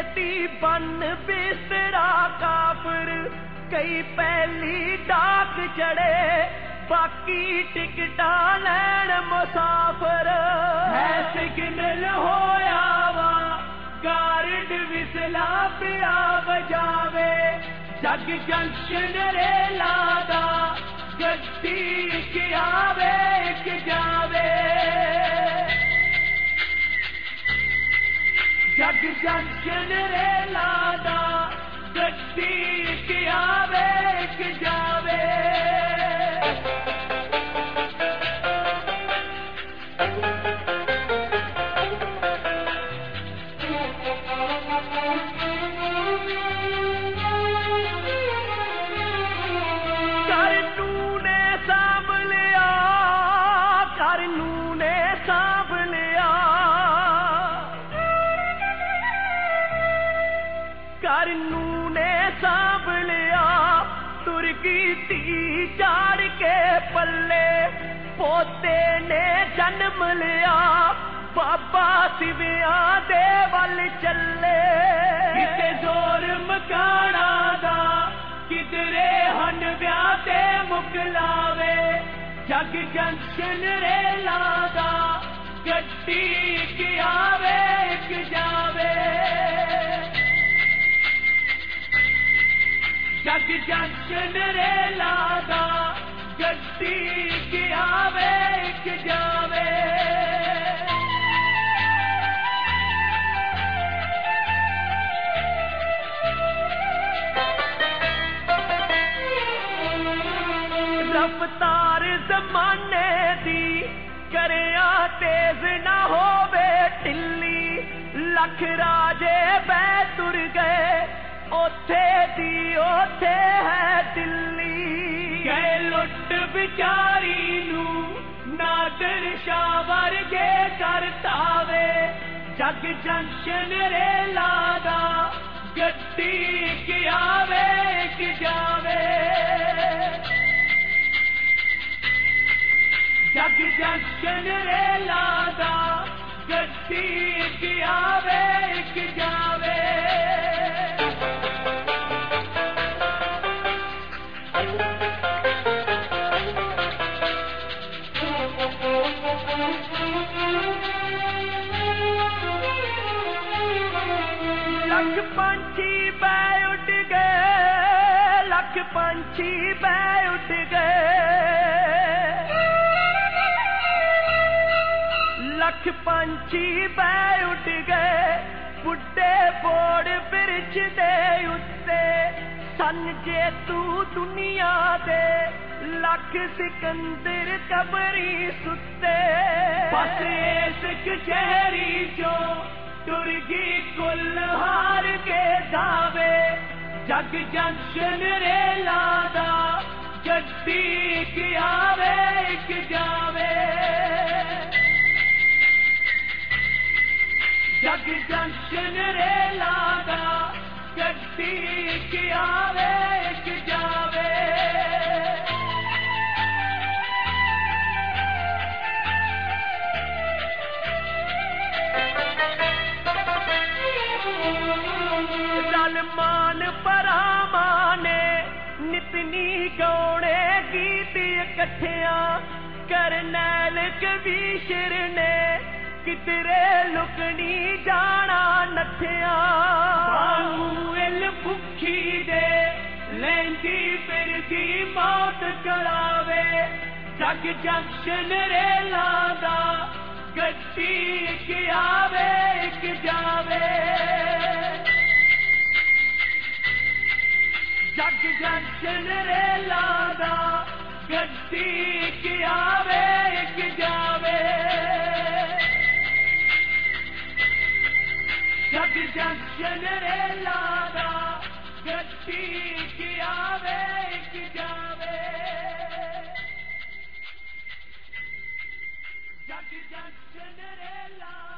छेती बन बिस्तरा काफिर कई पहली डाक चढ़े बाकी टिकटा लैन मुसाफिर है सिग्नल होया वा गार्ड विसला पिया बजावे जग जंक्शन रेला दा गड्डी इक आवे इक जावे जग जंक्शन रेला दा गड्डी इक आवे इक जावे करनू ने सांभ लिया तुर्की धी चाड़ के पल्ले पोते ने जन्म लिया बाबा सिविया दे वल चले किते जोर मकाना दा किधरे हन ब्याह ते मुकलावे जग जंक्शन रेला दा गड्डी इक आवे इक जावे जग जंक्शन रेला दा गड्डी इक आवे इक जावे रफ्तार जमाने दी करिया तेज ना होवे ढिल्ली लख राजे बै तुर गए ओथे दी ओथे है दिल्ली गए लुट बिचारी नू नादर शाह वर्गे करतावे जग जंक्शन रेला दा गड्डी इक आवे इक जावे जग जंक्शन रेला दा गड्डी इक आवे इक जावे लख पंछी बै उड़ गए लख पंछी बै उड़ गए लख पंछी बै उड़ गए बुड्ढे बोड़ बिरछ दे उत्ते सन जे तू दुनिया दे लख सिकंदर कबरी सुते बस इस कचहरी चो तुर्गी कुल हार के दावे जग जंक्शन रेला दा गड्डी इक आवे इक जावे जग जंक्शन रेला दा गड्डी इक आवे इक जावे मान परामा ने नितनी गौने गीत इकट्ठिया करनैल कबीर ने किधरे लुकनी जाना नठिया भुखी दे लेंदी फिरदी मौत करावे जग जंक्शन रेला दा गड्डी इक आवे इक जावे जग जंक्शन रेला दा गड्डी इक आवे इक जावे जग जंक्शन रेला दा गड्डी इक आवे इक जावे जग जंक्शन रेला